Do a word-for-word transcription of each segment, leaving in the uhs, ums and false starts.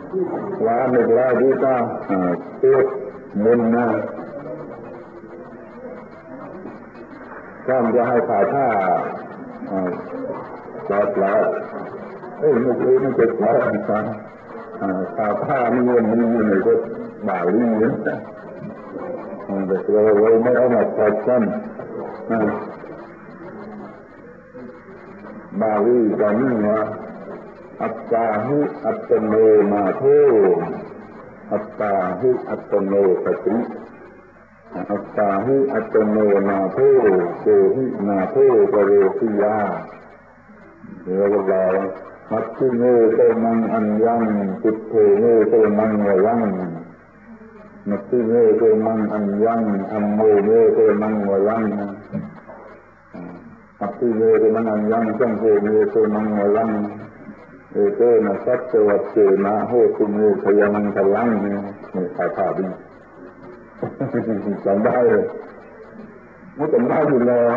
ลาหนึ่งลาดีก็ตัวมุนนะก็จะให้ถ่ายผ้าปลอดปลอดเอ้ยไม่ใช่ไม่ใช่ปลอดนะถ่ายผ้านี่มันมีอยู่ในก็บ่าวนี่นะแต่เราเราไม่เอามาตัดกันบาลีตอนนี้ว่าอัตตาหิอัตโนนาโถอัตตาหิอัตโนปฏิอัตตาหิอัตโนนาโถโกหินาโถปะโรติยาเดี๋ยวเรามัตถิเนโตมังอัญญังปุตโธเนโตมังวยังมัตถิเนโตมังอัญญังธัมโมเนโตมังวยังมัตถิเนโตมังอัญญังสังโฆเนโตมังวยังเอเตนะสัจวัตเจนะโหตุเมขยังพลังนี่ถ่ายภาพดีจำได้เลยไม่จำได้อยู่แล้ว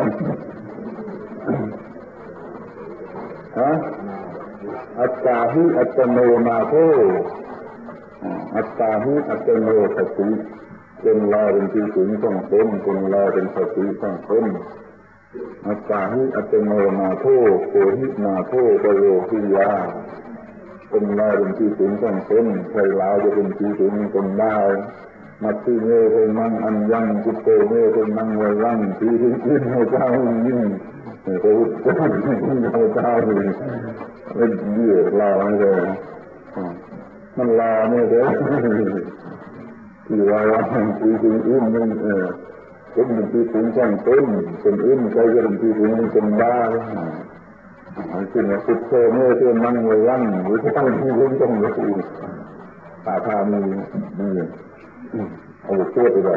ฮะอัตตาหิอัตโนนาโถอัตตาหิอัตโนสติเป็นลาเป็นที่ถึงต้องตนเป็นลาเป็นสติต้องตนอัตตาหิอัตโนนาโถโกหินาโถปะโรติยาเป็นลาเป็นที่ถึงต้องตนใครลาจะเป็นที่ถึงตนได้มัตถิเนโตมังอัญญังปุตโธเนโตมังวยังที่ถึงที่ให้เจ้ายิ่งพระพุทธเจ้าพระเจ้าเลยไม่เยื่อลาไม่เลยมันลาไม่เลยที่ว่าว่าที่ถึงอื่นมันเออเป็นที่ถึงช่างต้นเป็นอื่นใครจะเป็นที่ถึงมันเป็นบ้าขึ้นมาพุทโธเนโตมังวยังหรือที่ตั้งที่ถึงต้องมาสู่ตาพามีนี่เอาเชื่อไปเลย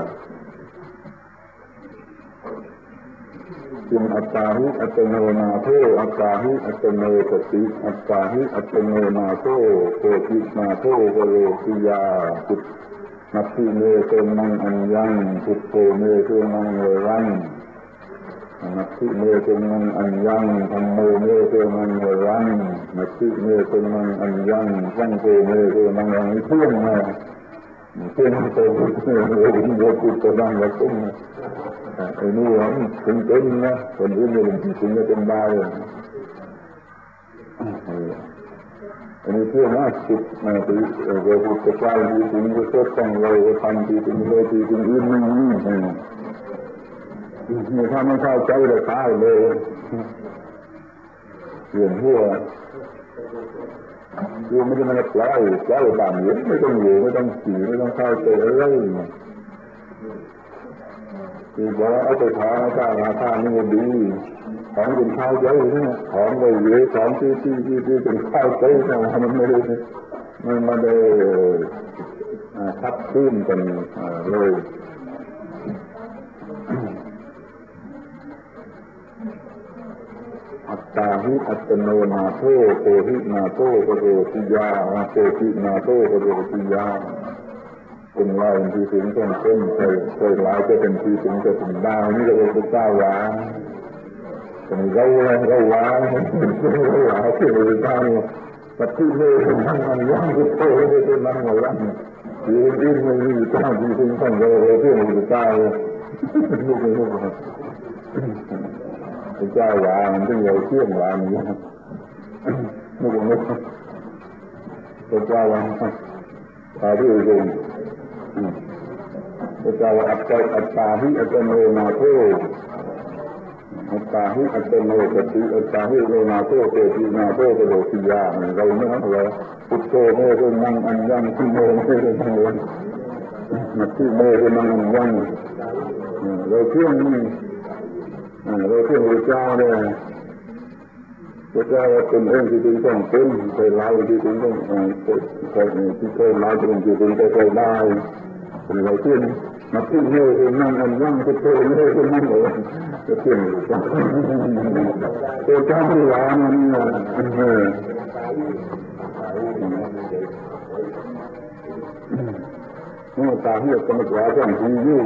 จึงอัตตาหิอัตโนนาโถอัตตาหิอัตโนสติอัตตาหิอัตโนนาโถโกตินาโถปะโรติยาปุตมัตถิเนโตมังอัญญังปุตโธเนโตมังเวรังมัตถิเนโตมังอัญญังธัมโมเนโตมังเวรังมัตถิเนโตมังอัญญังสังโฆเนโตมังเวรังเที่ยงนะเที่ยงโตพุทธเนโตพุทธมังวะตุ้งไอ้นี่ว่าถึงเป็นนะคนอื่นไม่ถึงถึงจะเป็นได้อันนี้เพื่อมาสุดนะที่เราพูดจะกล่าวที่ถึงจะเกิดต้องเราทำที่ถึงเลยที่ถึงอื่นไม่มีนี่ถ้าไม่เข้าใจเลยตายเลยเรื่องหัวคือไม่ได้มาปล่อยปล่อยตามเยอะไม่ต้องอยู่ไม่ต้องขี่ไม่ต้องเข้าใจอะไรคือบอกเอาไปทานข้าวราคานี่มันดีของเป็นข้าวเยอะเนี่ยของไปเยอะของที่ที่ที่ที่เป็นข้าวเต้เนี่ยมันไม่ได้มันไม่ได้ทับขึ้นกันเลยอัตตาหิอัตโนนาโถโกหินาโถปะโรติยาโกหินาโถปะโรติยาเป็นลายที่ถึงต้นต้นเคยเคยลายจะเป็นที่ถึงจะถึงดาวนี่เราเป็นเจ้าวาเป็นเราเราวาเราวาที่เราเป็นเจ้าปฏิเสธทั้งมันย่างที่โตไม่เป็นมันหมดแล้วที่อื่นไม่มีเจ้าที่ถึงต้องเราเราที่เราเป็นเจ้าลูกลูกเป็นเจ้าวามันต้องเราเชื่อมวานี่ลูกลูกเป็นเจ้าวาตาที่อื่นพระเจ้าอัตตาอัตตาหิอัตโนนาโถอัตตาหิอัตโนสติอัตตาหิโนนาโถเตตินาโถปะโรติยาเราไม่เอาเลยพุทโธเมฆมังอัญญังทิโมเมฆมังวันมัตถิเมฆมังอัญญังเราเชื่อนี่เราเชื่อพระเจ้าเลยพระเจ้าเป็นเองที่ถึงต้องเป็นเคยเล่าที่ถึงต้องเคยที่เคยเล่าที่ถึงที่ถึงเคยได้เป็นอะไรที่มาที่เรื่องนั่งอันยั่งที่โตนี่ที่นั่งเลยจะเที่ยงอยู่จ้ะตัวเจ้าที่ร้านนี่นะเออเมื่อตาที่จะมาว่าเรื่องที่อยู่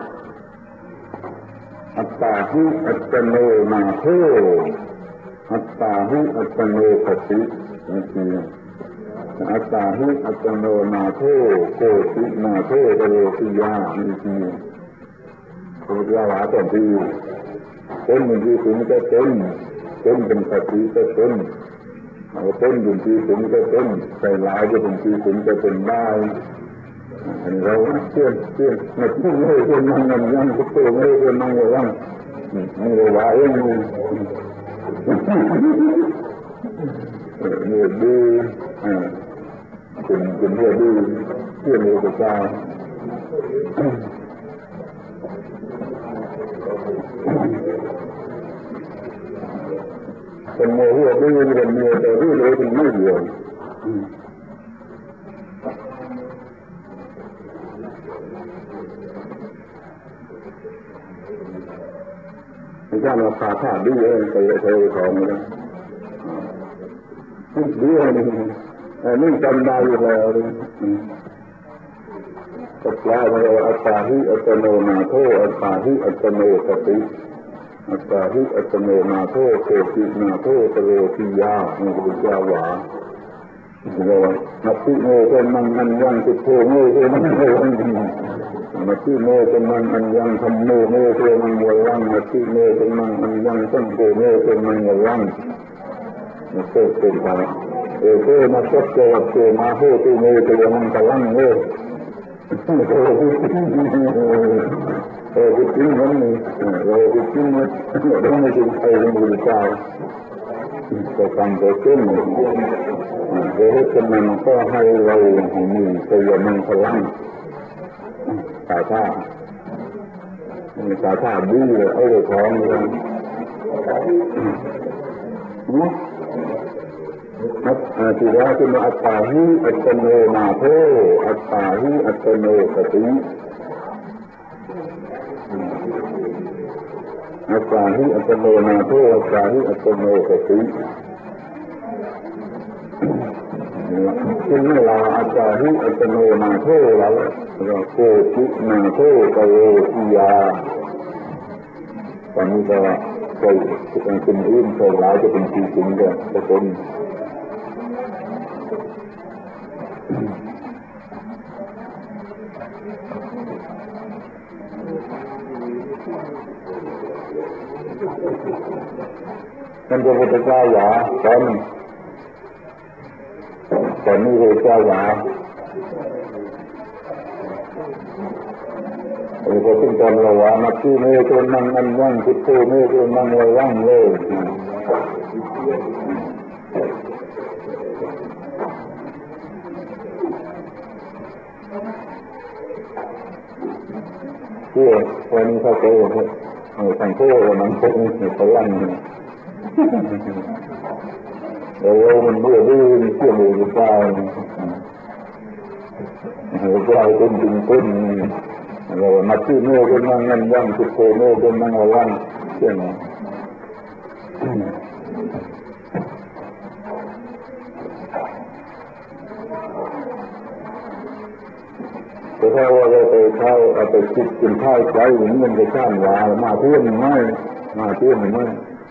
อัตตาหิอัตโนนาโถอัตตาหิอัตโนปฏินี่คืออัตตาหิอัตโนนาโถโกตินาโถตโลกิยามีทีพระพุทธเจ้าว่าต้องดีเป็นเป็นที่สูงก็เป็นเป็นเป็นสติก็เป็นเอาเป็นเป็นที่สูงก็เป็นใส่หลายก็เป็นที่สูงก็เป็นได้อันเราเชื่อเชื่อไม่เชื่อไม่เชื่อนั่งนั่งยังก็เชื่อไม่เชื่อนั่งยังนี่เราว่าเองนี่เนี่ยดีอ่าเป็นเป็นเรื่องดีเชื่อในพระเจ้าเป็นโมหะดีเป็นโมแต่ดีเลยเป็นไม่เดียวไม่ใช่มาขาขาดดีเลยไปไปของเลยดีเลยอันนี้จำได้อยู่แล้วก็แปลว่าอัตตาหิอัตโนนาโถอัตตาหิอัตโนสติอัตตาหิอัตโนนาโถโกตินาโถตโลกิยานี่พระพุทธเจ้าว่าเราว่านัตถิโมเป็นมังอันยังติโตโมเป็นมังอันยังนัตถิโมเป็นมังอันยังธรรมโมโมเป็นมังวยังนัตถิโมเป็นมังอันยังสังโฆโมเป็นมังวยังนี่เป็นเป็นไปเออเพื่อมาทดสอบเพื่อมาโหตุโมเป็นมังกลังโมโอ้โหเออจริงมันนี่เออจริงมันเราไม่จริงใครเป็นผู้ชายแต่การเกิดขึ้นเกิดขึ้นมันก็ให้เราให้มีตัวมันพลังสายท่าสายท่าดีเลยเอาเลยของเลยนับอาทิราคืออัตตาหิอัตโนนาโถอัตตาหิอัตโนสติอัตตาหิอัตโนนาโถอัตตาหิอัตโนสติจึงไม่ลาอัตตาหิอัตโนนาโถแล้วเราโกตินาโถตโลกิยาตอนนี้ก็ใส่เป็นคนอื่นใส่หลายจะเป็นที่สูงกันทุกคนท่านพระพุทธเจ้าหยาตอนตอนนี้พระเจ้าหยาเออพอถึงตอนเราว่านักที่เมื่อตัวนั่งนั่งว่างคิดโตเมื่อตัวนั่งว่างเลยเพื่อวันนี้เขาเจอเออสังโฆมันคงมีพลังเออมันเมื่อดื้อเชื่อมือใจหัวใจเป็นจริงเป็นเรานักที่เมื่อเป็นนั่งนั่งว่างคิดโตเมื่อเป็นนั่งว่างเชื่อไหมแต่ถ้าว่าเราไปเข้าเอาไปคิดกินข้าวใจอย่างนี้มันจะข้ามวามาเที่ยงไม่มาเที่ยงไม่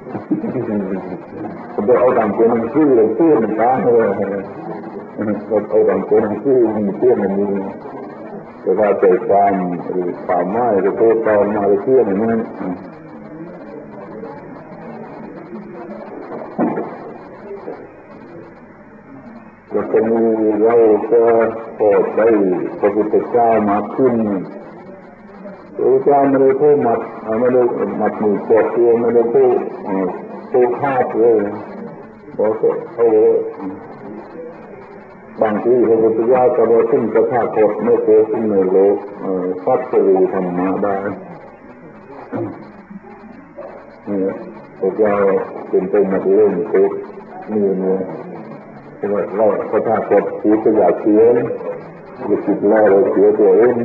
ผมจะเอาต่างคนมันชื่อเลยเที่ยงมันตาเลยเอาต่างคนมันชื่อมันเที่ยงมันมีแต่ถ้าใจความหรือความไม่หรือโตตอนมาเที่ยงมันแล้วก็มีเราจะโปรดได้พระพุทธเจ้ามาขึ้นพระพุทธเจ้าไม่ได้พูดมัดไม่ได้มัดมือปวดตัวไม่ได้พูดตัวขาดเลยบอกเขาบางทีพระพุทธเจ้าก็บอกขึ้นกระทาโคตรไม่เคยขึ้นในโลกฟัดสรีธรรมะได้นี่พระเจ้าเป็นตัวมัดเล่นตัวนี่เนี่ยเราก็ถ้าเกิดคิดก็อยากเสียจะคิดแล้วเราเสียตัวเอง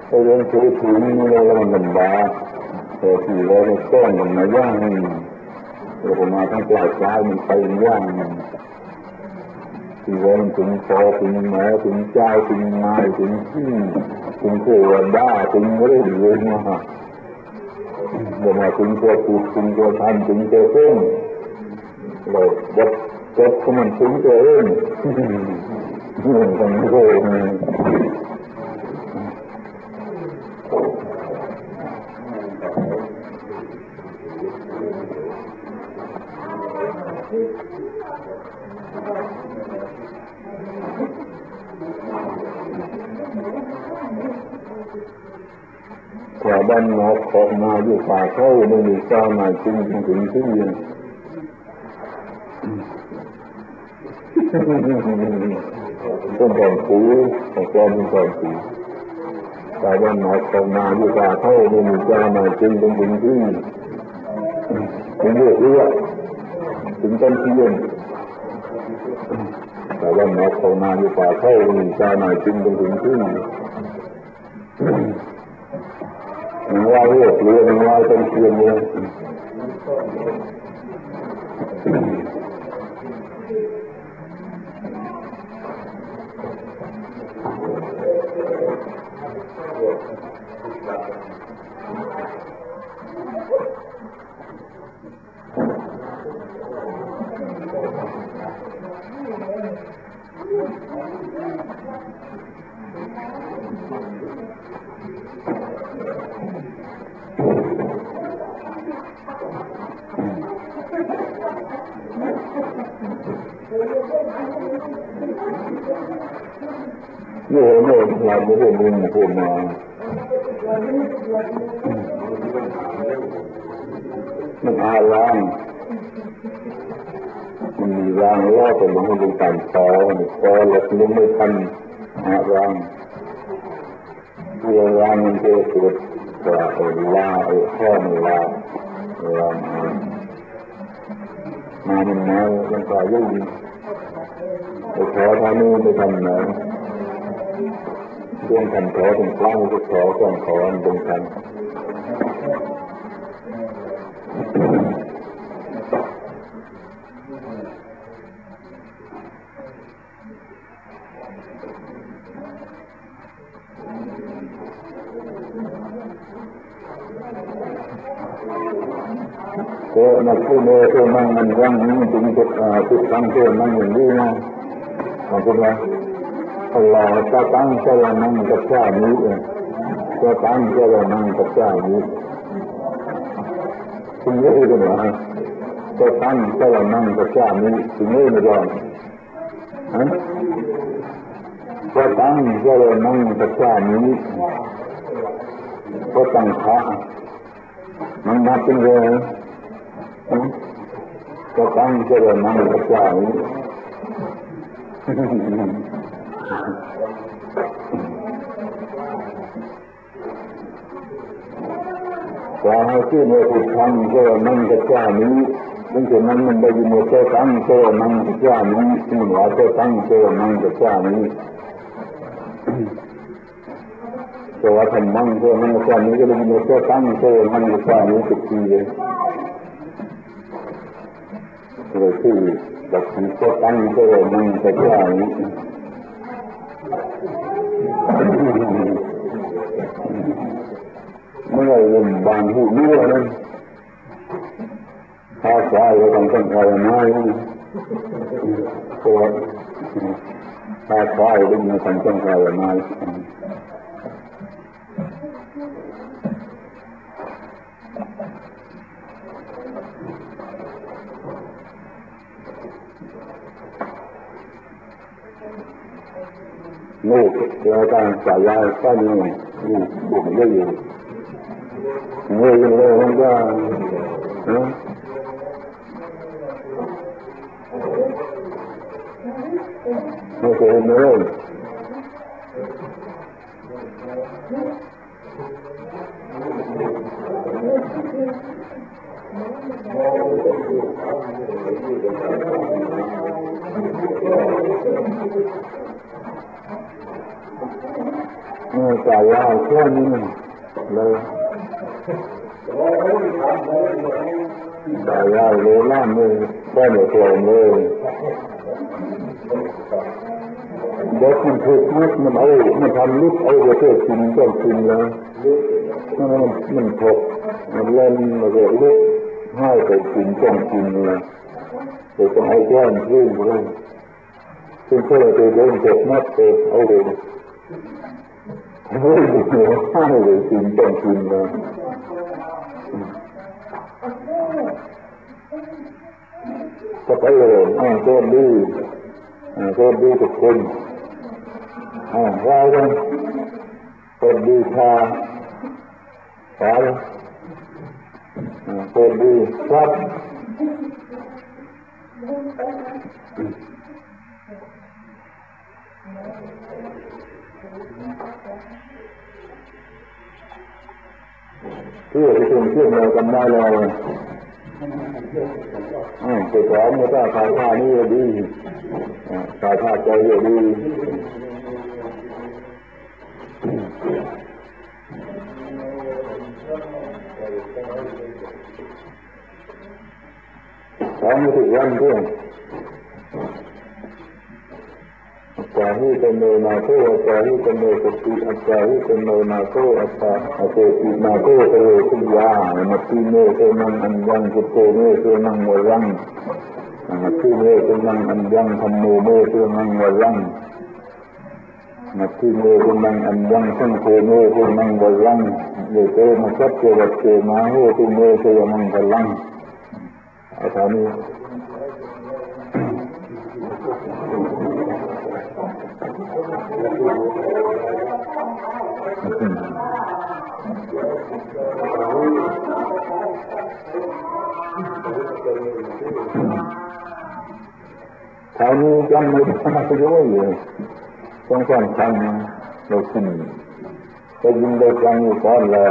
ไปเรื่องซื้อถุงนี่เราลำบากแต่ที่เราไม่ต้อนมันมาย่างเรามาทั้งปลายปลายมันไปย่างที่เราถึงพอถึงหมอถึงเจ้าถึงนายถึงที่ถึงเทวดาถึงเรื่องเรื่องมาเรามาถึงตัวพูดถึงตัวทำถึงตัวเองเราบดบดก็มันถึงตัวเองเรื่องของเราชาวบ้านนอกออกมาอยู่ป่าเข้าไม่มีเจ้าหน้าจึงถึงที่ต้องการผูต้องการต้องการผูชาวบ้านนอกออกมาอยู่ป่าเข้าไม่มีเจ้าหน้าจึงถึงที่ถึงเรื่องเรื่องถึงต้นเทียนชาวบ้านนอกออกมาอยู่ป่าเข้าไม่มีเจ้าหน้าจึงถึงที่ว่าเรื่องเรื่องว่าเป็นเพียงเลยโย่โย่เราไม่ได้ยินพูดมามันอารามมันมีรางล้อไปลงบนการต่อต่อหลักลงไม่ทันอารามเวลามันจะเกิดว่าเออลาเออข้อมันลาลามามันมามันก็ยุ่งไปขอทานู้นไปทำไหนเรื่องกันขอเป็นครั้งก็ขอก่อนขอตรงกันก็นักผู้เมื่อตัวนั่งมันว่างนี่ถึงจุดจุดตั้งตัวนั่งอย่างนี้นะขอบคุณนะอัลลอฮฺจะตั้งใจนั่งกับเจ้านี้เองจะตั้งใจนั่งกับเจ้านี้ถึงนี้ก็เหรอจะตั้งใจนั่งกับเจ้านี้ถึงนี้ไม่ยอมฮะจะตั้งใจนั่งกับเจ้านี้ก็ตั้งขามันนับเป็นเลยก็ตั้งใจนั่งกับเจ้านี้ว่าที่เมื่อถูกทำก็นั่งกับเจ้านี้ดังนั้นมันได้ยินว่าก็ตั้งใจนั่งกับเจ้านี้ที่ว่าก็ตั้งใจนั่งกับเจ้านี้แต่ว่าทำมั่งก็นั่งกับเจ้านี้ก็ได้ยินว่าก็ตั้งใจนั่งกับเจ้านี้ทุกทีเลยเลยที่แบบนี้ก็ตั้งใจนั่งกับเจ้านี้เมื่อเรื่องบางผู้รู้นั้นถ้าใครเราต้องต้องการไม่ตัวถ้าใครเราต้องต้องการไม่ลูกเราต้องจ่ายยาก็มีอยู่บุญเยอะอยู่เงินเลยมันก็นะไม่เคยเงินกายยาวแค่นี้เลยกายยาวเลยล่างเลยแค่หนึ่งตัวเลยเด็กมันถูกลุกมันเอามันทำลุกเอาไปเพื่อกินก็กินแล้วมันมันถกมันเล่นมันก็ลุกให้ไปกินก็กินเลยแต่ต้องเอาแก้มขึ้นเลยซึ่งเพื่อจะเดินถกมัดไปเอาเลยให้ดูให้ไปกินก็กินเลยก็ไปเลยอ่าก็ดีอ่าก็ดีทุกคนอ่าว่ากันก็ดีชาขอเลยอ่าก็ดีครับเพื่อที่จะเชื่อมเรากันได้เลยอืมตัวสองมันก็สายผ้านี่ดีสายผ้าใจดีสองไม่ถึงวันเพื่อนจาหิเป็นโนนาโคจาหิเป็นโนสติอัจจาหิเป็นโนนาโคอัตตาอัจเจตินาโคเตโรติยามัตติเมเตนังอัญญังพุทโธเมเตนังวรังมัตติเมเตนังอัญญังธัมโมเมเตนังวรังมัตติเมเตนังอัญญังสังโฆเมเตนังวรังเยเตมัสสะเจวัตเจมาโหติเมเตมังวรังอาทานี้ทางนี้จำไม่ได้เลยต้องสำคัญเราขึ้นจะยินได้ฟังอยู่ก่อนแล้ว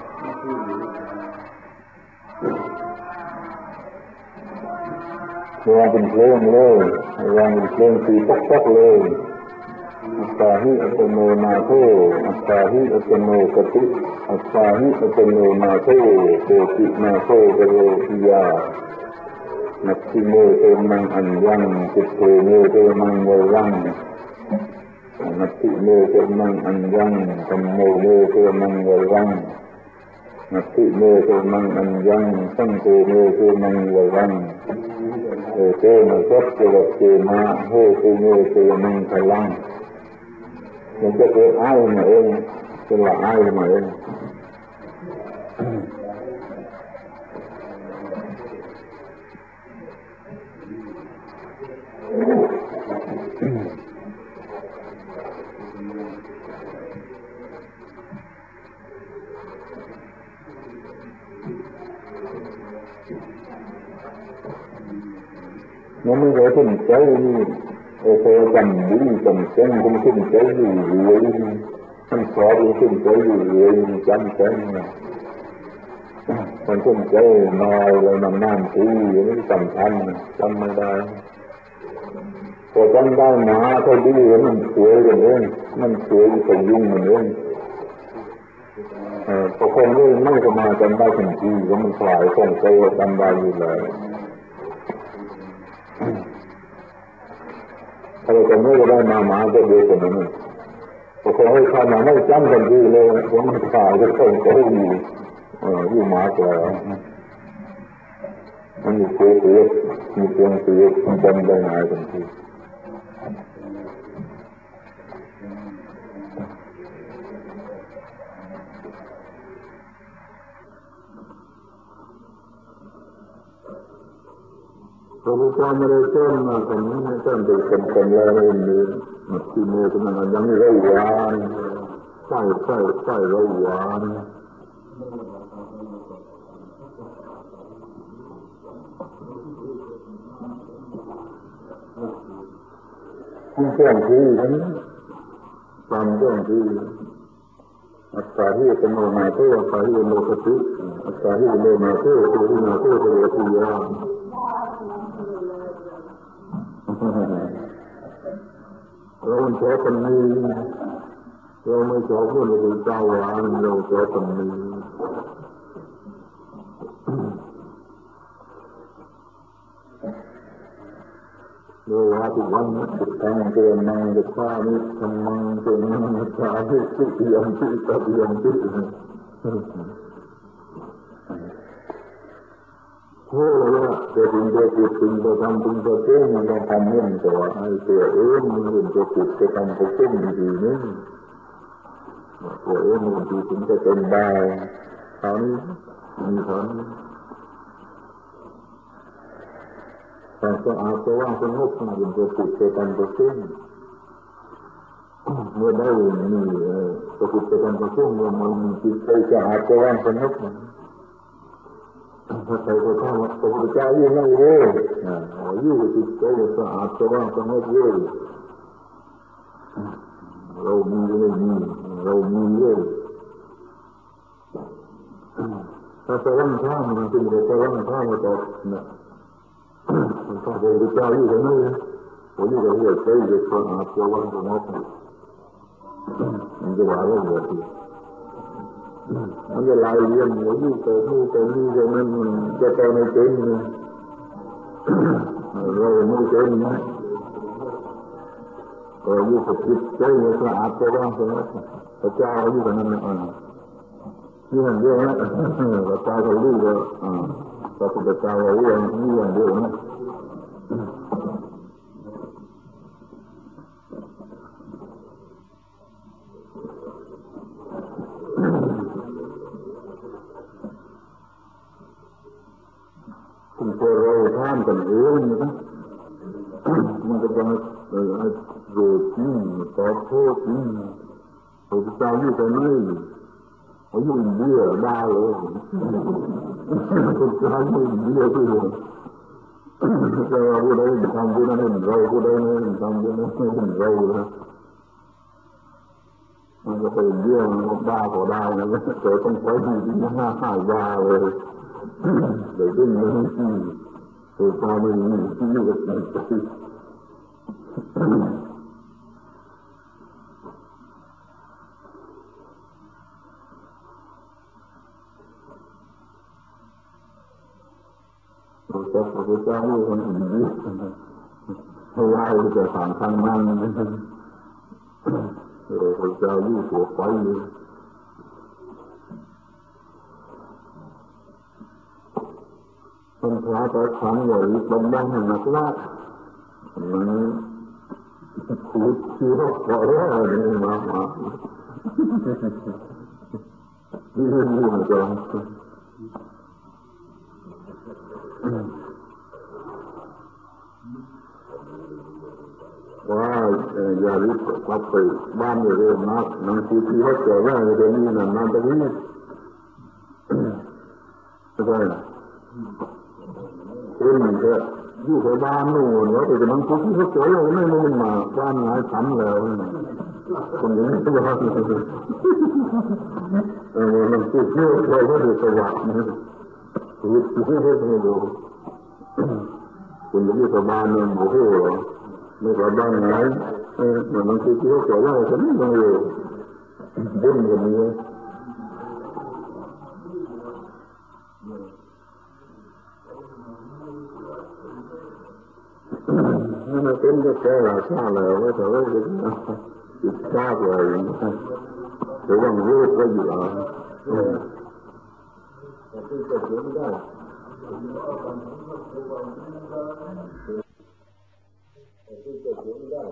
วางเป็นเพลงเลยวางเป็นเพลงตีตกๆเลยอัตตาหิอัตโนนาโถอัตตาหิอัตโนกติอัตตาหิอัตโนนาโถโกตินาโถกโรติยานัตถิเมเตมังอัญญังจิตโตเมเตมังวรังนัตถิเมเตมังอัญญังธัมโมเมเตมังวรังนัตถิเมเตมังอัญญังสังโฆเมเตมังวรังเอเตนะสัพเพวัตเจนะโหตุเมเตมังพลังมันจะเกิดอ้ายมาเองเป็นละอ้ายมาเองมันไม่ได้ขึ้นใจนี่โอ้โหจำดีจำเส้นมันขึ้นใจอยู่เรื่อยมันสอบมันขึ้นใจอยู่เรื่อยจำเส้นมันขึ้นใจน้อยเลยมันนั่นทีอย่างนี้สำคัญจำไม่ได้พอจำได้หนาก็ดีมันสวยอย่างนี้มันสวยสมยุ่งอย่างนี้พอคงไม่ไม่ก็มาจำได้ทันทีแล้วมันคลายคงใจจำได้อยู่เลยถ้าเราจะไม่ได้มาหมาจะเดียวกันนั้นพอคงให้ข้ามาไม่จำทันทีเลยเพราะมันคลายจะคงใจอยู่อยู่หมาแล้วมันมีเสียเสียมีเสียงเสียมันจำได้ง่ายทันทีพระพุทธเจ้าไม่ได้เต้นมาตรงนี้ไม่เต้นเป็นคนคนแรกเลยมันที่เมื่อตรงนั้นยังไม่รู้วานใช่ใช่ใช่รู้วานที่เจ้าที่นั้นตามเจ้าที่อัตตาหิอัตโนนาโถอัตตาหิโนกติอัตตาหิโนนาโถโกตินาโถเทวติยาเรามันแค่คนนี้เราไม่ชอบพระพุทธเจ้าว่าเราชอบตรงนี้เราว่าทุกวันนี้ทุกครั้งเตือนมังจะฆ่ามิตรทำมังเตือนมังจะฆ่ามิตรทุกอย่างที่ตัดอย่างที่โอ้ละจะถึงจะพูดถึงจะทำถึงจะเก่งมันต้องทำเรื่องตัวไอ้ตัวเองมันเป็นจะพูดจะทำจะเก่งดีนี่ตัวเองมันดีถึงจะเป็นได้คราวนี้มีคราวนี้แต่ก็อาจจะว่าสงบมันเป็นจะพูดจะทำจะเก่งเมื่อได้มีจะพูดจะทำจะเก่งเมื่อมันมีจิตใจจะอาจจะว่าสงบพระไตรปิฎกว่าพระพุทธเจ้าอยู่นั่นเลยอยู่จิตใจสะอาดสว่างสงบเลยเรามีไม่มีเรามีเลยถ้าสว่างข้างมันเป็นสว่างข้างมาต่อนะพระพุทธเจ้าอยู่นั่นเลยผมอยู่กับเรื่องใจจะสะอาดสว่างสงบมันจะว่าเรื่องอะไรมันจะลายเรื่องหัวอยู่ตัวผู้ตัวนี้ตัวนั้นมันจะโตในเต็มเลยเราไม่เต็มนะเราอยู่กับจิตใจสะอาดสว่างสงบพระเจ้าอยู่กับนั้นนะอ่านี่อย่างเดียวนะพระเจ้าเขารู้ว่าอ่าพระพุทธเจ้าเขารู้นี่อย่างเดียวนะคุณพอเราท่านกันเองนะมันก็จะเออให้โกรธจริงตอบโทษจริงพระพุทธเจ้าอยู่กับนี่เขาอยู่อินเดียได้เลยพระเจ้าอยู่อินเดียที่เดียวแต่ว่าผู้ใดทำผู้นั้นเราผู้ใดไม่ทำผู้นั้นไม่เราเลยมันก็เป็นเรื่องบ้าก็ได้นะแต่ต้องใช้ดีที่ห้าห้าบ้าเลยเดี๋ยวดิ้นไม่ที่ตัวตาไม่มีที่อยู่กับใจเราจะพระพุทธเจ้าอยู่คนอื่นดีเพราะว่าเราจะผ่านทางนั้นเราพระเจ้าอยู่ตัวไปเลยคนพระแต่ทำอย่างนี้บางบางหนักว่ามันขุดเชื้อขอร้องนี่มามาที่นี่มันจะว่าอย่ารีบกลับไปบ้านเร็วนักนั่งคุยที่เขาเจอว่าเดี๋ยวนี้นั่นนั่นตรงนี้ใช่คนมันก็อยู่ในบ้านนู่นแล้วแต่จะนั่งคุยที่เขาเจอว่าไม่ไม่มาบ้านหลายชั้นแล้วคนอย่างนี้ก็ว่าเออมันคุยที่เขาเจอว่าเดือดร้อนคุยที่เขาเจอดูคนอย่างนี้ประมาณนึงโอ้โหไม่กลับบ้านไหนเออมันคุยที่เขาเจอว่าฉันไม่รู้บุญกันนี้นี่มันเป็นก็แก่หลายชาติแล้วไม่แต่ว่าจิตชาติเลยแต่ว่ามันรู้ก็อยู่อ่ะแต่ที่จะเห็นได้แต่ที่จะเห็นได้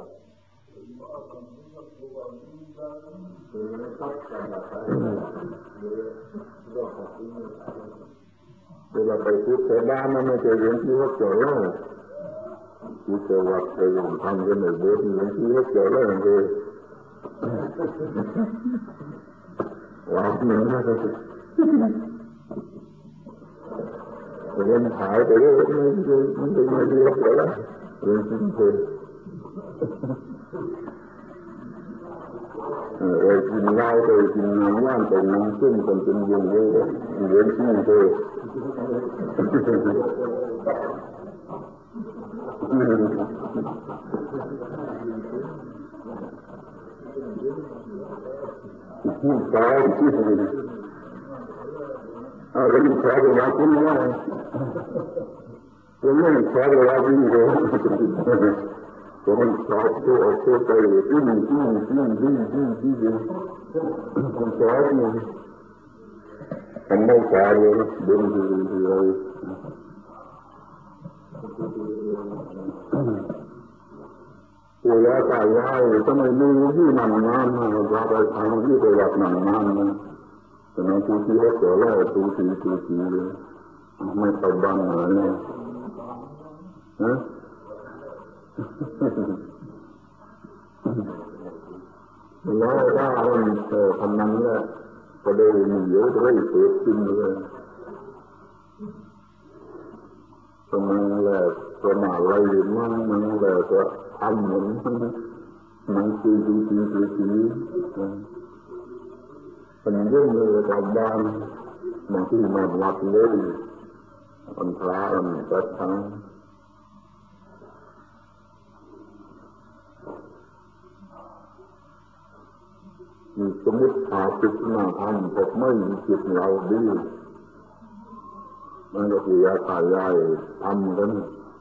เวลาไปพูดแต่บ้านมันไม่เคยเห็นที่เขาเจอเลยที่เจอวัดเคยทำกันในโบสถ์เห็นที่เขาเจอเลยเลยว้าวนี่นะเรียนหายไปเลยไม่ไม่ไม่ไม่เรียนแล้วเรียนจริงเถอะเออกินเหล้าไปกินน้ำว่านไปน้ำขึ้นคนเป็นวงเยอะเรียนจริงเถอะที่แก่ที่เอาไปแก่เลยว่าคุณว่าผมไม่แก่เลยว่าคุณเลยผมมันชอบตัวออกตัวไปอืมอืมอืมอืมอืมอืมผมแก่เนี่ยผมไม่แก่เลยดึงดึงดึงเลยตัวแย่ตายยายก็ไม่รู้ที่นั่งน้ำมาเราไปทางที่ไปหลับนั่งน้ำนะแต่ในที่ที่เขาเจอแล้วตูสีตูสีเลยไม่ไปบ้านไหนเลยฮะแล้วถ้ามันเออทำนั้นแหละก็ได้มีเยอะได้เกิดขึ้นเลยตรงนั้นแหละก็มาไล่มั่งนั่นแหละก็ทำเหมือนมันคือดูดีดูดีเป็นเรื่องเลยกับบ้านบางที่นอนหลับเลยอันพระอันจัดทั้งมีสมุทฐานจิตนาธรรมแต่ไม่มีจิตเราดีมันก็คือยาตายายทำกัน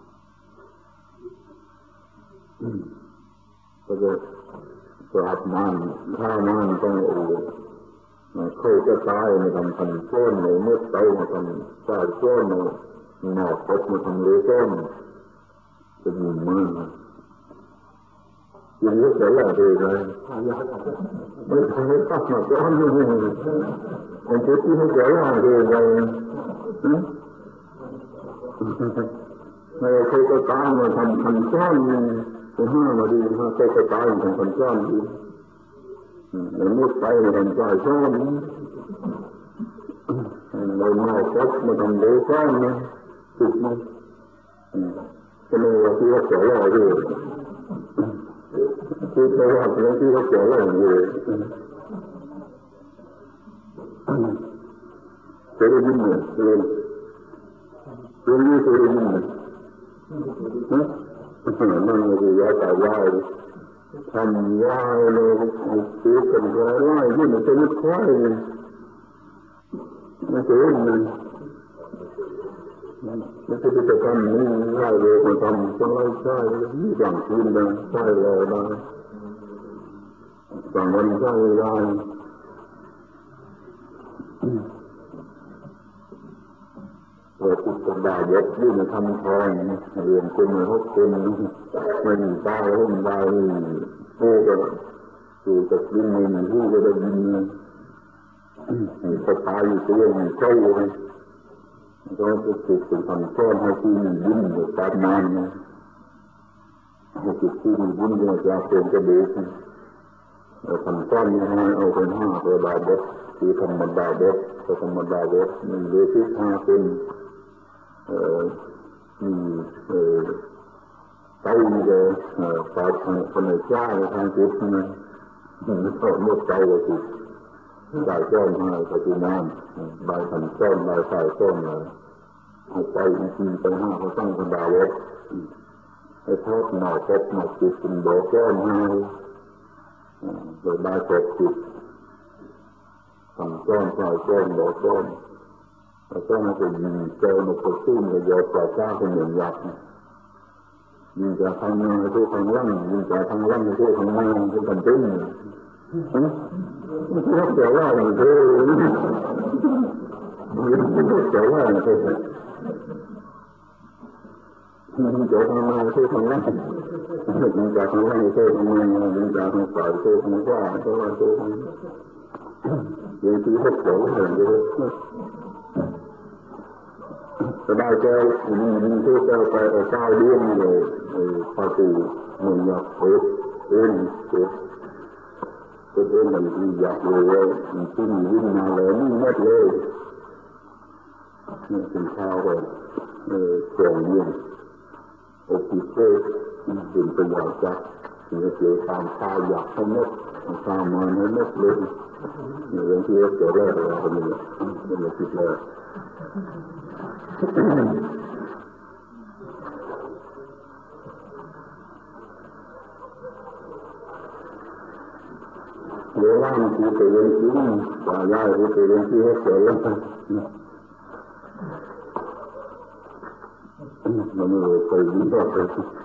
ก็จะกราบมันถ้ามันต้องโอ้เคยจะตายมาทำพันโซ่ในเมื่อเต้ามาทำสายโซ่ในหนอกพบมาทำเรือโซ่จะมีมันยังเยอะแต่ละเลยไงไม่ทำให้ตัดมาก้อนเลยมันคิดที่ให้แต่ละเลยไงไม่เคยจะตายมาทำพันโซ่เป็นห้ามาดีห้าเคยจะตายมาทำพันโซ่ดีในเมื่อไปมาทำสายโซ่เราหน้าพบมาทำเรือโซ่นะถูกไหมก็เลยว่าที่ว่าแต่ละเลยคือไปว่าเรื่องที่เขาเกี่ยวกับอยู่เคยได้ยินไหมเคยเคยได้เคยได้ยินไหมฮะนั่นคือยาตายายทำยาเลยคือเป็นยาไล่ที่มันจะยึดควายไม่เคยเลยไม่ใช่จะทำนี่ไล่เลยมันทำต้องไล่ใช่ยี่อย่างคืนเลยใช่เลยนะบางวันใช่ได้เราติดกระดาษยัดยื่นทำทองเรียนคนมาหกคนไม่มีตาแล้วไม่ได้ผู้ก็อยู่กับดินมีผู้ก็ได้ยินมีสตาอยู่ตัวมีเจ้าเลยก็จะติดเป็นทำก้อนให้ที่มียิ้มอยู่ตามนานให้ติดที่มียิ้มอยู่จากเป็นกระดูกเราทำก้อนยังไงเอาเป็นห้าเป็นบาทเด็ดคือธรรมดาเด็ดก็ธรรมดาเด็ดมีเลขห้าเป็นเอ่อมีเอ่อเต้าเลยเอ่อปลาทางคนในจ้าในทางจิตนะมันก็เมื่อเต้าก็ติดได้ก้อนให้ปฏิมาใบขันก้อนใบสายก้อนเลยเอาไปอีกทีไปห้าก็ต้องธรรมดาเด็ดไอ้ทอดหน่อตบหน่อจิตเป็นโบก้อนให้โดยได้ตบจิตทำก้อนสายก้อนโบก้อนแล้วก็มันจะยิงเจอมันจะสู้มันจะปล่อยกล้าเป็นเหมือนยักษ์ยิงจากทางหน้าสู้ทางล่างยิงจากทางล่างสู้ทางหน้าเป็นกันตึ้งที่เขาเจอว่าอย่างเธอยิงที่เขาเจอว่าอย่างเธอยิงจากทางหน้าสู้ทางล่างยิงจากทางล่างสู้ทางหน้ายิงจากทางซ้ายสู้ทางขวาสู้ทางสู้ทางยิงที่เขาเจอว่าอย่างเธอจะได้แก้วมีมีที่แก้วไปเอาเก้าเดือนเลยพอตีหนึ่งอยากเอ็ดเอ็นเอ็ดเอ็ดเอ็นมันที่อยากเลยมันขึ้นวิ่งมาเลยนี่เม็ดเลยนี่เป็นข้าวเลยเออแกงเยี่ยมโอปิเซ่เป็นประโยชน์จากเนื้อเกี่ยวตามข้าวอยากให้เม็ดข้าวมาในเม็ดเลยนี่เรื่องที่เราเจอได้เราเป็นอย่างนี้เป็นอย่างที่เลยเดี๋ยวว่ามันคือตัวเองจริงว่าย้ายไปตัวเองที่เขาเกิดแล้วมันไม่ได้ไปดีกว่าไป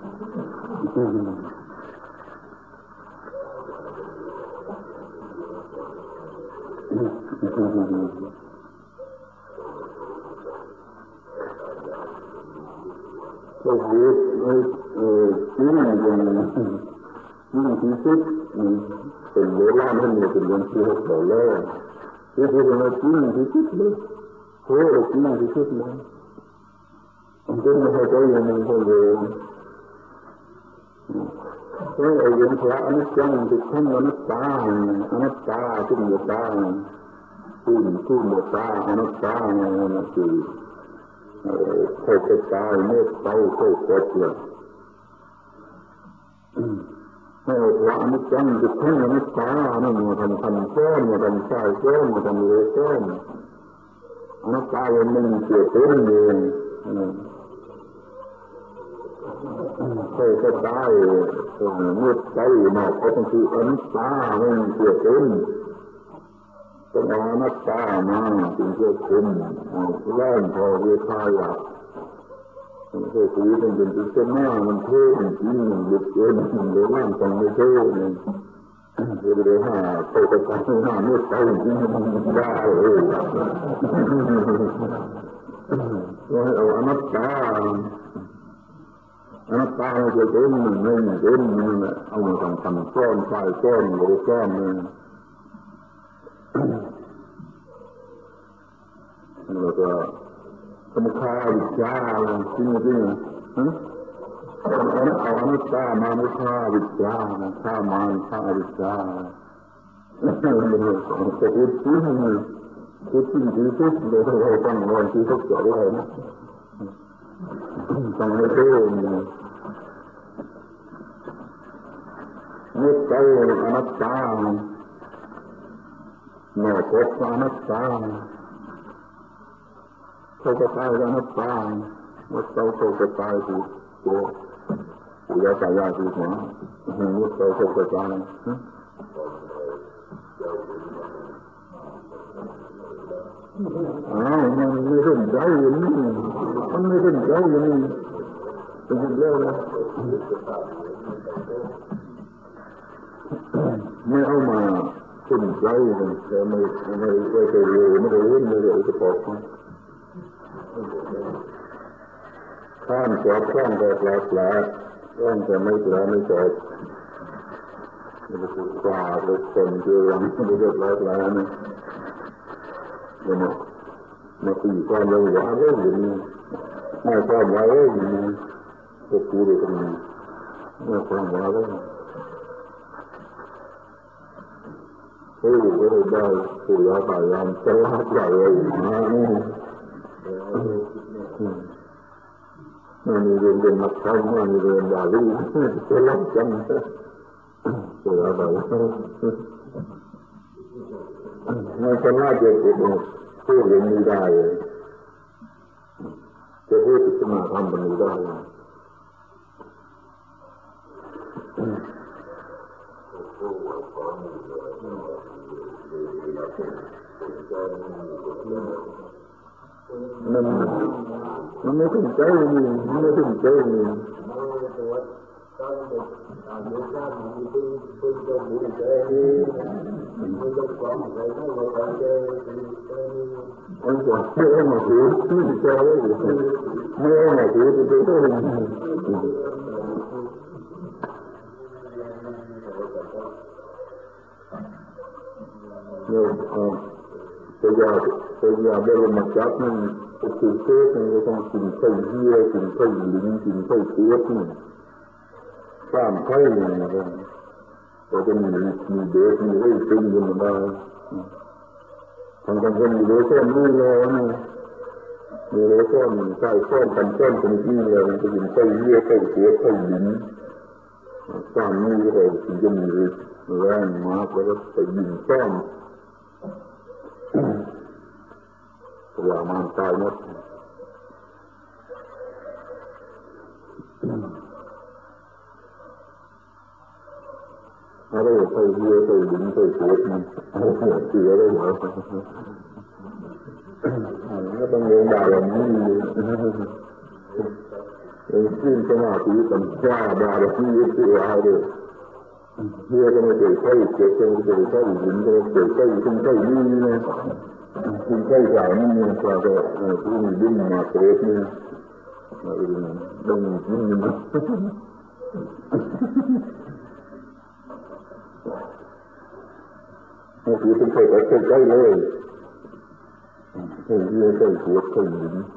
ก็คือเออจริงจริงจริงที่สุดเป็นเวลามันเป็นเรื่องที่เขาเกิดแล้วที่พูดมาจริงที่สุดเลยโหจริงที่สุดเลยผมก็ไม่เข้าใจอย่างนึงคนเดียวเพราะไอ้เรื่องพระอนิจจังทุกขังอนัตตาอนัตตาทุกอย่างตาทุกทุกอย่างตาอนัตตาเนี่ยคือเข้าใจตายเมื่อเตาเข้าใจเลยให้พระอนิจจังทุกขังอนัตตาเนี่ยมันทำทำก้อนมันทำใส่ก้อนมันทำเลยก้อนอนัตตามันไม่มีเกี่ยวกับเรื่องเข้าใจตายเมื่อใจหมอกก็ต้องคืออนัตตาไม่มีเกี่ยวกับต้องเอาอนัตตามาจึงจะเป็นแรงพอเวทายามันก็คือเป็นเป็นอุตมะมันเท่จริงมันดุเด่นมันเด่นมากตรงไม่เท่เนี่ยเดี๋ยวเดี๋ยวหาเข้าใจตายหาเมื่อใจจริงมันได้เลยให้เอาอนัตตาอนัตตามันจะเป็นหนึ่งหนึ่งเป็นนี่แหละเอามาทำทำก้อนใส่ก้อนโหลก้อนเนี่ยแล้วก็สมคาวิชาจริงจริงฮะเอาเอาอนัตตามามุคาวิชาข้ามันข้าวิชาจะพูดจริงพูดจริงที่สุดเลยเราต้องเรียนที่เขาเกิดอะไรนะต้องไม่เท่เมื่อใจอนัตตาเมื่อพบอนัตตาเขาจะตายอนัตตาเมื่อเขาเขาจะตายที่ตัวตัวตายาที่หัวเมื่อเขาเขาจะตายอ้าวมันไม่เป็นใจอย่างนี้มันไม่เป็นใจอย่างนี้เป็นเรื่องนะไม่เอามาขึ้นใจมันแต่ไม่ไม่ไม่เคยรู้ไม่เคยเห็นไม่เคยจะบอกข้ามจอบข้ามแบบหลากหลายข้ามจะไม่แปลไม่จบมันจะถูกกว่าถูกคนเชื่อยังไม่ได้หลากหลายนะมันมาตีความเราหวานเลยอย่างนี้ไม่ความหวานเลยอย่างนี้ก็พูดเลยตรงนี้ไม่ความหวานเลยเฮ้ยก็ได้ได้ผู้ยาตายามจะลาบใหญ่เลยนะนี่มันมีเรื่องเรื่องนักธรรมมันมีเรื่องบาลีจะลาบจังผู้ยาตายไม่สามารถจะพูดพูดเรื่องนี้ได้จะพูดสมาธรรมนี้ได้มันมันไม่ถึงใจนี่มันไม่ถึงใจนี่มันจะไม่เอามาถือที่จะเอาอยู่ไม่เอามาถือที่จะต้องเนี่ยพยาพยาเบลมาจับนั่นก็คือเทศมันก็ต้องกินไข่เหี้ยกินไข่ลิ้นกินไข่เตี้ยนี่ข้ามไข่เนี่ยนะครับก็จะมีมีเด็กมีไอ้ตึงกันมาทางทางคนมีเด็กก็มีเลยนะมีเด็กก็มีใส่ก้อนกันก้อนเป็นที่เลยมันจะกินไข่เหี้ยไข่เตี้ยไข่ลิ้นข้ามนี่ก็จะมีแรงมากแล้วก็ไปยิงก้อนอย่ามันตายหมดอะไรใส่เหี้ยใส่ลิ้นใส่เสียดมันเอาหัวเสียได้เหรอก็ต้องเลี้ยงได้แบบนี้เองขึ้นสมาธิกันกล้าได้แบบนี้ที่เอาเลยเหี้ยก็ไม่เคยใส่เจ็บก็ไม่เคยใส่ลิ้นก็ไม่เคยใส่ถึงใส่นี่นะถึงใส่สายนี่เนี่ยก็จะที่มีดิ้นมาเตะนี่ต้องยิ่งนะนี่คือเป็นเคยเคยใส่เลยเคยเยี่ยเคยเสียเคยหญิง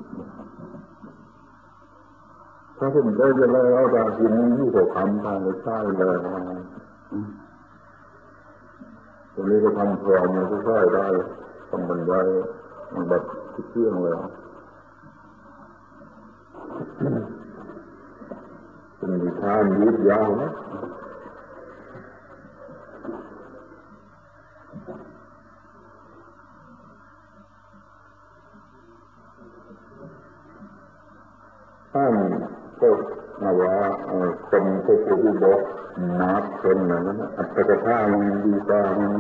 ถ้าคุณได้จะไล่เอาจากคุณนี่ก็ทำทางใต้เลยตรงนี้ก็ทำพร้อมมันก็ใช้ได้ทำบรรยายมันแบบทุกเรื่องเลยเป็นวิชายืดยาวนะท่านก็มาว่าคนที่ผู้บอกนับคนนั้นอัตตามันดีกว่ามัน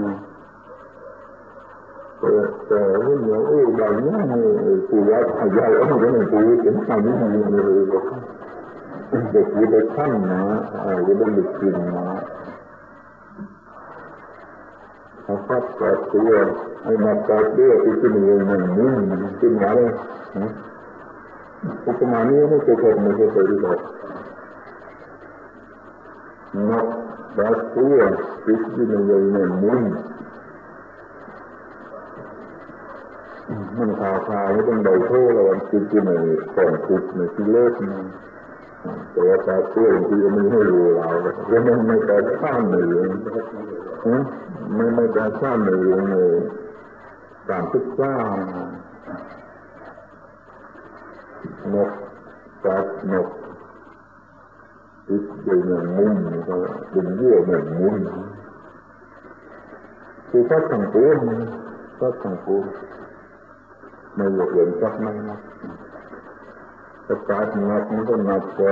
แต่แต่เรื่องนี้เออบางอย่างคือว่าใหญ่เอาไม่ได้คือเป็นทางนี้มีเลยเด็กเด็กขั้นนะหรือเด็กกินนะเขาคัดแต่ตัวไอ้มาแต่ตัวที่กินเองมันนิ่งกินอะไรอุปมานี้ไม่เคยเกิดไม่เคยเกิดเลยนักแต่ตัวที่กินเองมันนิ่งมันข่าวข่าวไม่ต้องใบโทษเรากินกินในก่อนคุกในที่เลิกมันแต่ว่าแต่ตัวที่มันไม่รู้เราแล้วมันไม่แต่ข้ามเลยไม่ไม่แต่ข้ามเลยเลยการศึกษานกจับนกติดอยู่ในมุ้งก็เป็นเยื่อในมุ้งคือถ้าสังเกตถ้าสังเกตไม่หยุดเว้นสักไม่นะแต่การนับมันก็นับก็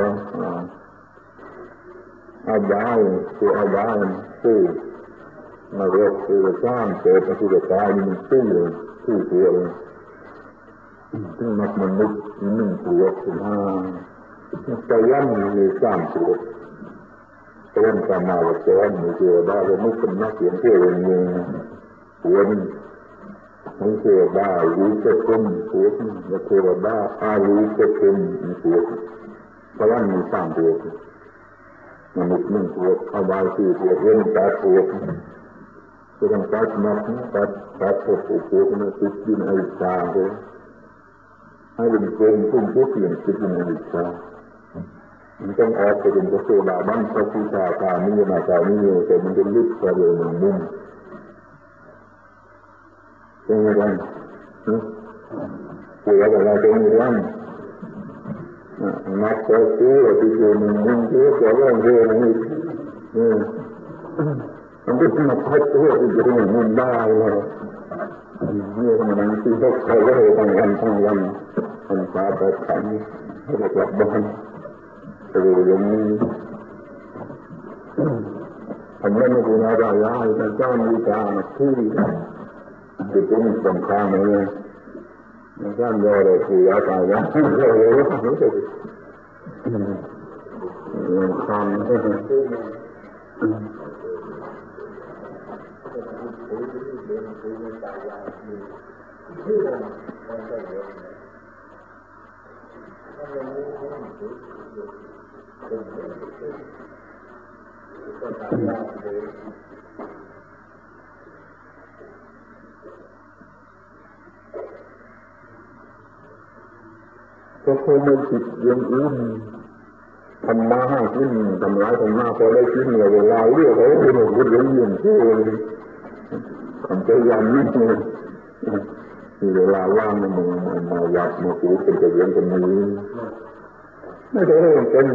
อาบายคืออาบายคือมารบคือสร้างเกิดคือจะตายมันตื้อตื้อตัวเลยซึ่งนับมนุษย์หนึ่งตัวถึงห้าใจยันมีสามตัวต้นกามาวัจจันมีเจอได้แล้วไม่เป็นนักเขียนเที่ยวเงินหัวนี่ไม่เจอได้รู้จะเป็นหัวนี่แล้วเจอได้อารู้จะเป็นหัวใจยันมีสามตัวมนุษย์หนึ่งตัวอาบายสี่ตัวเว้นแปดตัวจะต้องตัดนับตัดตัดตัวตัวนั้นติดดินไอ้ชาเลยให้เป็นเกณฑ์ขึ้นทุกอย่างติดดินไอ้ชามันต้องออกไปเป็นตัวโซดาบ้านพระพุทธาคามีนาคามีแต่มันจะลึกไปเลยหนึ่งมุมเป็นไงบ้างคุยกับเราเป็นไงบ้างนับตัวตัวที่อยู่หนึ่งมุมตัวจะเรื่องเรื่องนี้มันก็ต้องมาพัดตัวที่อยู่หนึ่งมุมได้เลยนี่มันนั่งที่เขาเขาเลยทั้งวันทั้งวันมันพาไปขันให้ไปกลับบ้านคืออย่างนี้ทำให้ไม่ดูน่าได้ร้ายแต่เจ้ามีตาที่จะเป็นสงครามเลยเจ้าโยเลยคืออาตายาเลยว่าไม่ใช่คำก็คงไม่ติดอย่างอื่นทำมาห้าขึ้นทำร้ายทำมาพอได้ขึ้นเวลาเรื่องเขาเป็นคนเลี้ยงเลี้ยงที่ทำใจยันนี่มีเวลาว่างมามาวัดมาพูดเป็นจะเลี้ยงคนนี้ไม่ได้เรื่องเป็น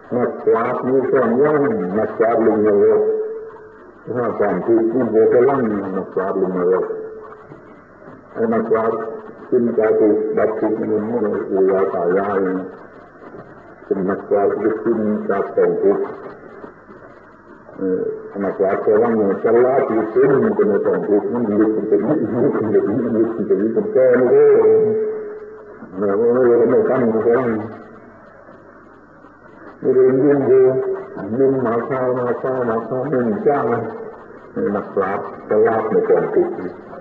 นักปราชญ์มีความย่างนักปราชญ์ลุงนรกถ้าความคิดที่โบราณนักปราชญ์ลุงนรกไอ้นักปราชญ์ขึ้นจากถูกดับทุกข์มันไม่ได้อยู่ยาตายายเป็นนักปราชญ์ที่ขึ้นจากกองทุกข์นักปราชญ์ว่ามันฉลาดที่สุดมันเป็นกองทุกข์มันลึกเป็นลึกเป็นลึกเป็นลึกเป็นลึกเป็นแก่ไม่ได้เนี่ยไม่ไม่ไม่ตั้งไม่ตั้งไม่ได้ยินดูยินมาข้าวมาข้าวมาข้าวไม่มีจ้างนักปราชญ์ฉลาดในกองทุกข์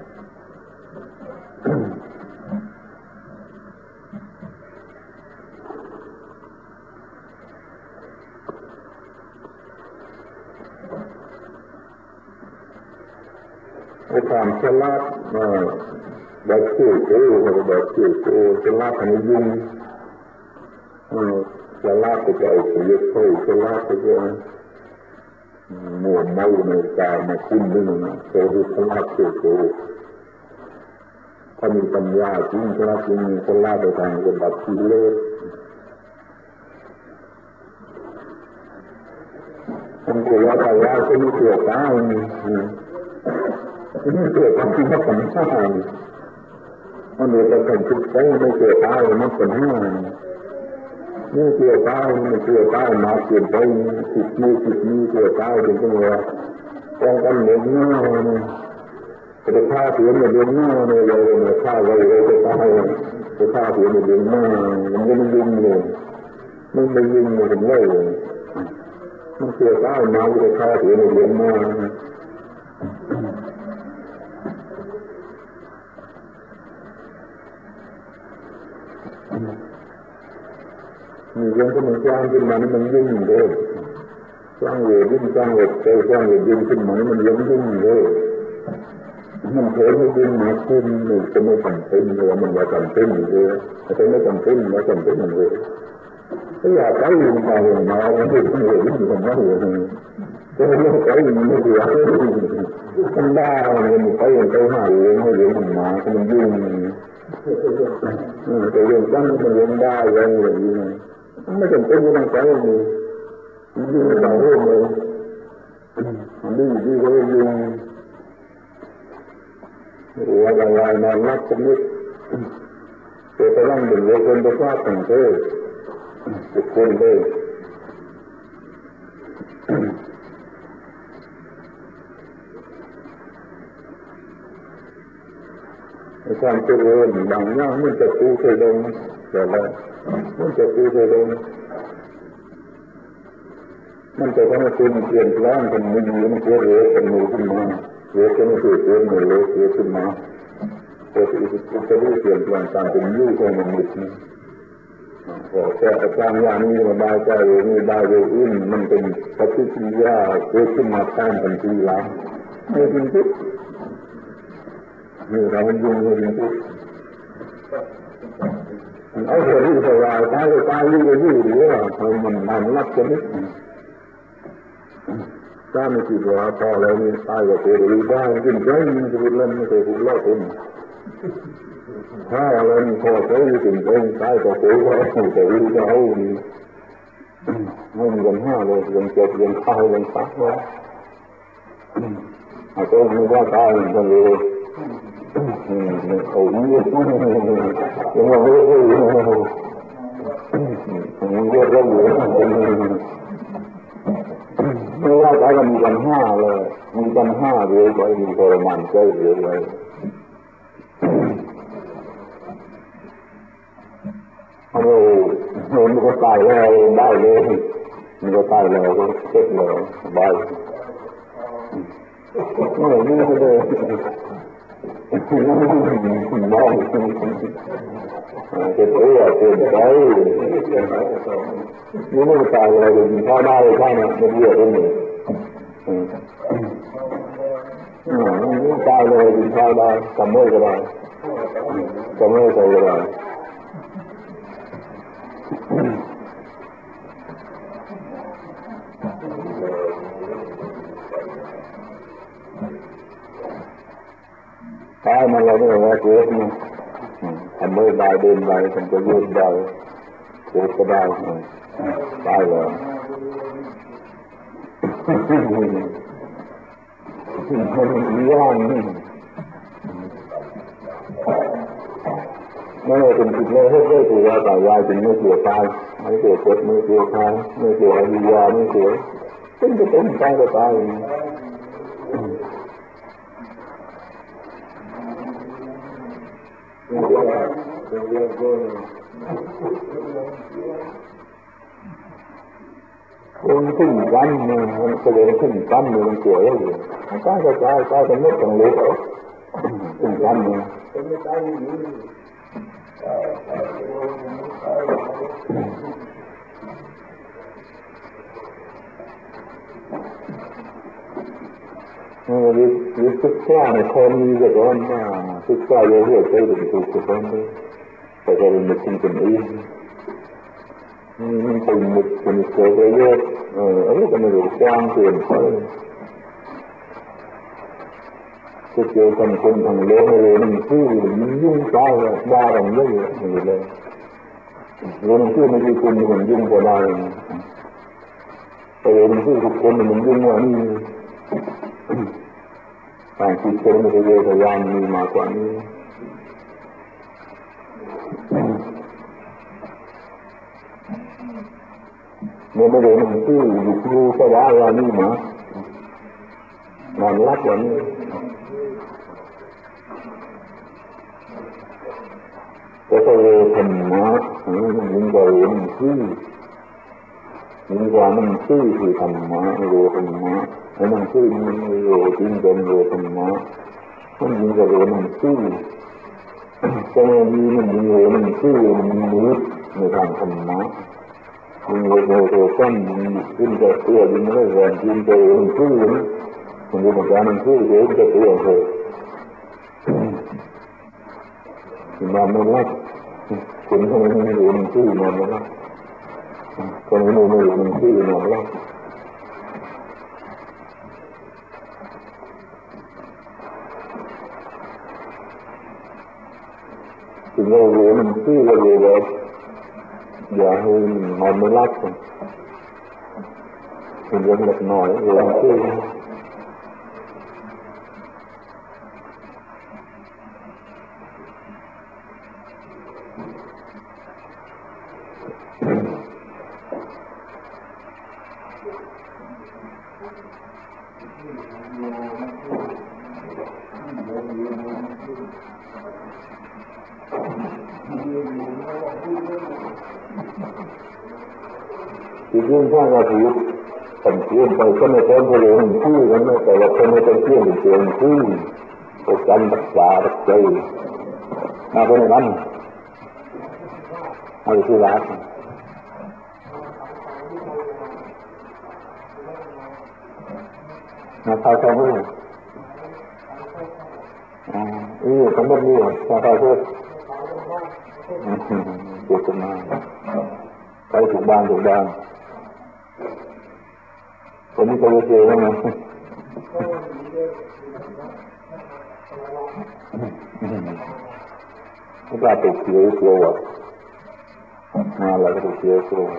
ไอ้ความฉลาดแบบเชื่อโอ้แบบเชื่อโอ้ฉลาดอันนี้ยิ่งฉลาดก็จะเอาไปยึดเข้าฉลาดก็จะมัวเมาในกายมาคุ้นนี่นะโซ่ฉลาดเชื่อโอ้ถ้ามีปัญญาจริงฉลาดจริงฉลาดไปทางระดับที่เลิศมันคือว่าแต่ว่าก็มีเกี่ยวกับนี่เกิดความคิดว่าปัญหามันเกิดความคิดไปไม่เกิดตายมันปัญหานี่เกิดตายมันเกิดตายมาเกิดไปจิตนี้จิตนี้เกิดตายเป็นตัวป้องกันเรื่องหน้าจะฆ่าเสียงเรื่องหน้าเนี่ยเราเนี่ยฆ่าเราเราจะตายจะฆ่าเสียงเรื่องหน้ามันไม่ยิงเลยมันไม่ยิงเลยผมเลยมันเกิดตายมาจะฆ่าเสียงเรื่องหน้ามีเรื่องที่มันสร้างขึ้นมานี่มันยิ่งเลยสร้างเหตุยิ่งสร้างเหตุไปสร้างเหตุยิ่งขึ้นมานี่มันยิ่งยิ่งเลยมันเผยไม่ยิ่งมาขึ้นนี่จะไม่จำเป็นเลยมันว่าจำเป็นเลยแต่ไม่จำเป็นไม่จำเป็นเลยถ้าอยากได้ยินมาอย่างมามันไม่ต้องเหตุยิ่งมันไม่เหตุจะไม่ต้องไปมันไม่เสียมันได้มันไปยังไปหาเรื่องให้เรื่องมันมามันยิ่งแต่เรื่องตั้งมันเรื่องได้ยังอย่างนี้ไม่จำเป็นไม่ต้องใช้เลยยิ่งต่อเรื่องเลยยิ่งยิ่งก็ยิ่งว่าละลายนอนรับสมิทแต่กำลังดึงเรื่องประสาทต่างเท่ทุกคนเลยความเจริญบางอย่างมันจะตูเคยลงแต่ละมันจะตูเคยลงมันจะทำให้คุณเปลี่ยนแปลงเป็นมือมันเกิดเรื่องเป็นมือขึ้นมาเรื่องที่มันเกิดเรื่องมือเลยเกิดขึ้นมาแต่ที่จะรู้เปลี่ยนแปลงตามเป็นยุ่งของมันนิดนึงแต่อาจารย์อย่างนี้มันได้ใจนี่ได้เรื่องอื่นมันเป็นปฏิกิริยาเกิดขึ้นมาตามทันทีแล้วไม่จริงจริงนี่เรามันยุ่งเลยจริงจริงเอาเรื่องที่สบายตายตายยุ่งเลยยุ่งเลยว่ามันมันรับจะนิดถ้าไม่คิดว่าพอแล้วนี่ตายก็เกิดรู้ได้กินใจมันจะเป็นเรื่องไม่เคยถูกล่อคนถ้าอะไรมันพอใจกินใจตายก็เกิดว่าแต่รู้จะเอาไม่มีปัญหาเลยยังเจ็บยังตายยังตายเลยอาจจะไม่ว่าตายมันเลยโอ้ยยังว่าไม่รู้มันเยอะเรื่องอยู่ไม่ว่าใครก็มีกันห้าเลยมีกันห้าเรื่อยไปมีทรมานใจเรื่อยไปโอ้โหมันก็ตายแล้วได้เลยมันก็ตายแล้วก็เสร็จแล้วสบายไม่ไม่เลยมองจะตัวเกินไปนี่ไม่ตายเลยถึงข้าวได้ใช่ไหมมันเยอะเลยนี่ตายเลยถึงข้าวได้ทำไม่ก็ได้ทำไม่ก็ได้ตายมาเราไม่ได้เกิดนะทำไม่ได้เดินได้ทำจะยืดได้เกิดก็ได้ตายแล้วย่างนี่ไม่ได้เป็นจิตเลยให้ได้ตัวแต่ยายจึงไม่เกี่ยวกันไม่เกี่ยวกับไม่เกี่ยวกันไม่เกี่ยวกับวิญญาณไม่เกี่ยวเป็นจะเป็นใจก็ตายคนขึ้นกันเนี่ยมันก็เลยขึ้นกันเนี่ยมันเกี่ยวอะไรอยู่มันตายก็ตายตายเป็นไม่ต้องรู้เขาขึ้นกันเนี่ยเออวิวิศึกษาในคนมีแต่คนมาศึกษาเยอะๆใจถึงถูกทุกคนเลยแต่ก็เป็นสิ่งเป็นอีกมันเป็นมุดเป็นเสือเยอะเออเออก็ไม่รู้กว้างเกินไปจะเจอกันคนทางโลกเลยมันชื่อมันยุ่งใจเลยบ้ากันเยอะอยู่เลยเรื่องชื่อมันคือคนมันยุ่งกว่าได้แต่เรื่องชื่อทุกคนมันยุ่งกว่านี่การคิดคนมันจะเยอะพยายามมีมากกว่านี้เมื่อไม่ได้มันชื่ออยู่ที่สวะวานี่มามันรักกว่านี้ก็จะเรียนธรรมะยิ่งกว่าเรียนชื่อยิ่งกว่ามันชื่อคือธรรมะเรียนธรรมะไอ้มันชื่อมันเรียนจริงจังเรียนธรรมะมันยิ่งกว่าเรียนมันชื่อจะมีมันยิ่งเรียนมันชื่อมันมีในทางธรรมะยิ่งเรียนโดยตัวสั้นยิ่งจะเตี้ยยิ่งไม่แรงยิ่งจะเรียนชื่อมันยิ่งกว่ามันชื่อเยอะจะเตี้ยเลยมันไม่รักคนที่ไม่รู้มันชื่อมันไม่รักคนที่ไม่รู้มันชื่อมันรักถึงเรารู้มันชื่อเรารู้แล้วอย่าให้มันไม่รักกันถึงเรื่องเล็กน้อยรู้มันชื่อที่ยิ่งถ้าเราถือสังเกตไปก็ไม่ต้องเรียนชื่อกันแต่เราคนไม่ต้องเชื่อเชื่อชื่อตัวกันรักษารักใจมาเป็นนั้นเอาที่รักมาใครเขาไม่อ๋อนี่ทั้งหมดนี่ใครเขาพูดเกิดขึ้นมาไปถูกบ้านถูกบ้านคนนี้เขาจะเจอแล้วนะไม่กล้าตกเสียเสียวอ่ะมาแล้วก็ตกเสียเสียว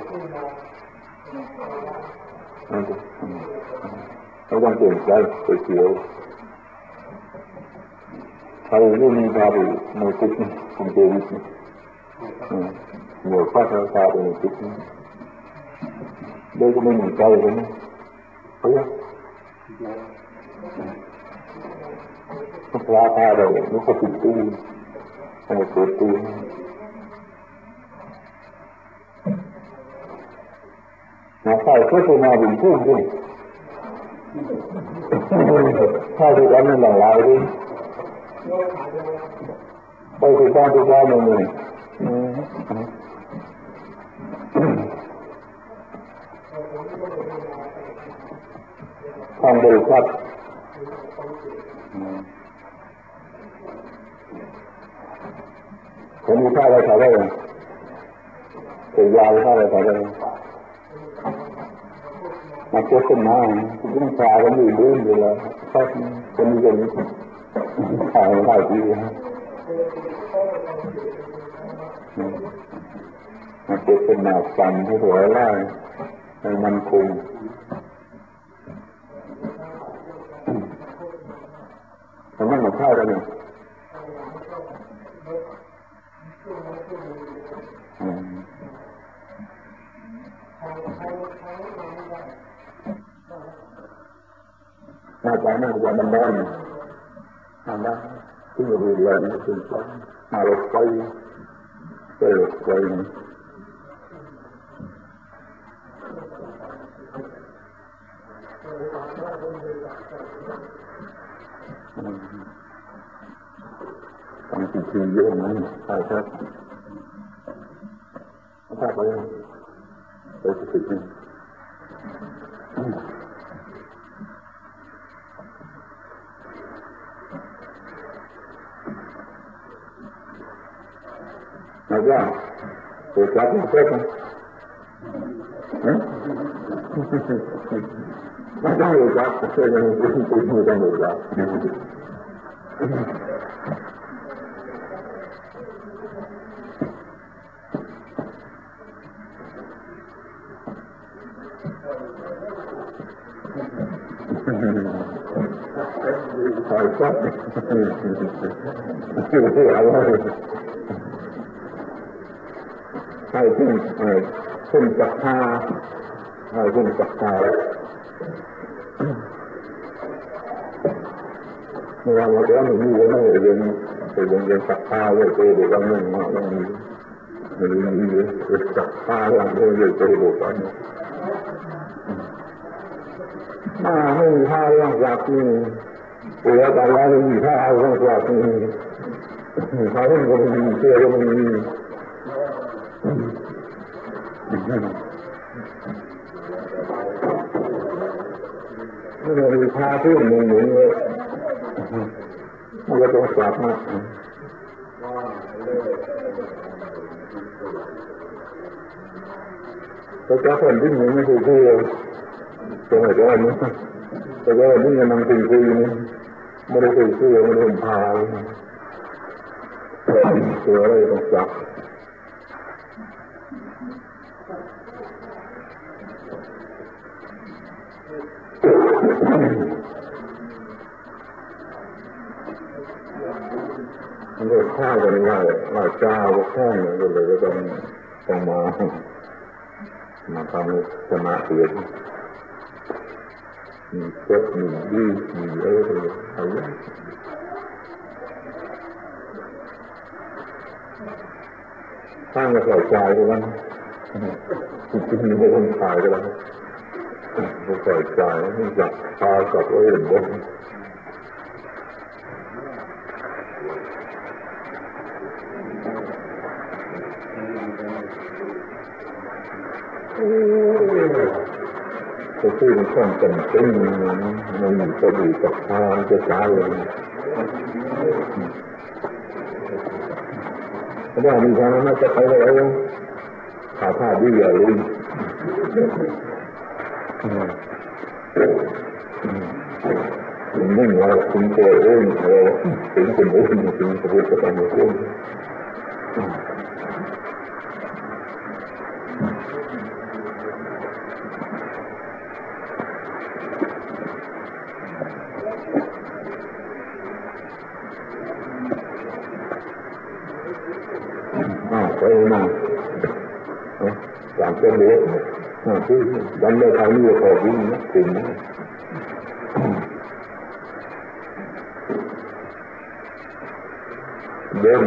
ไม่ต้องเปลี่ยนใจตกเสียวใครไม่มีพาไปในคุกนี่คุณเจวิสนี่หน่วยข้าราชการในคุกนี่โดยก็ไม่มีใจเลยนะเฮ้ยพระพาเราไม่เขาติดตู้ให้เปิดตู้มาใส่เพื่อมาดึงตู้ด้วยถ้าที่ร้านมันหลั่งไหลด้วยไปที่บ้านที่บ้านมันเลยทำบริษัทผมมีค่าอะไรขายได้ไหมแต่ยาค่าอะไรขายได้มาเก็บขึ้นมายิ่งชาก็มีดื้ออยู่แล้วก็จะมีอย่างนี้ขายได้ดีมาเก็บขึ้นมาจำให้หัวไล่ให้มันคงแต่มันไม่ใช่แล้วเนี่ยน่าจะน่าจะมันได้น่าได้ที่เราดูแลนี่คือว่าหารถไฟเปิดไฟทำสิ่งที่เยอะนั้นใช่ครับถ้าไปไปสุดที่แล้วก็ตัวจับมันเซ็ตนะไม่ต้องรู้จักเซ็ตยังไม่ต้องไม่ต้องรู้จักใช่ครับคืออะไรให้ขึ้นขึ้นจากท่าให้ขึ้นจากท่าเมื่อเราเรียนมีเรื่องอะไรเรื่องเรื่องเรื่องจากท่าเลยตัวเด็กก็ไม่มาแล้วมีมีมีเรื่องจากท่าเรื่องเรื่องตัวเด็กก็มาไม่มีท่าเรื่องจากนี่ตัวแต่ละไม่มีท่าเรื่องจากนี่เขาเรื่องก็มีเชื่อก็มีไม่มีท่าที่หมุนหมุนเลยมันก็ต้องกลับมาแต่ถ้าคนที่หมุนไม่ถูกที่ตรงไหนตรงนี้แต่ว่านี่ยังนั่งคุยคุยนี่ไม่ได้คุยคุยไม่ได้พาตัวอะไรต้องจับมันก็ข้าวกันง่ายว่าเจ้าก็แค่เนี่ยก็เลยก็ต้องต้องมามาทำชนะเสียมีเจ็บมีดีมีเอออะไรข้างก็ใส่ใจก็แล้วจริงๆไม่ต้องขายก็แล้วก็ใส่ใจไม่จับพากับเอื่นบ้างก็คือมันต้องเป็นเป็นมันมีกระดูกกับพาจะตายเลยเพราะว่ามีทางนั้นจะไปแล้วขาผ้าดีอะไรนิ่งว่าคุณตัวเองเราถึงคุณเองถึงคุณจะทำอะไรอ้าวไปมาจากเป็นเด็กที่ดันได้ทำนี่ก็วิ่งนะถึงเดิน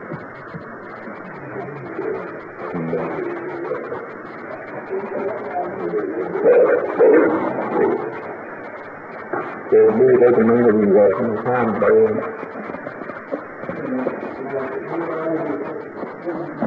เจอดีได้ตรงนั้นก็มีเลยข้ามไป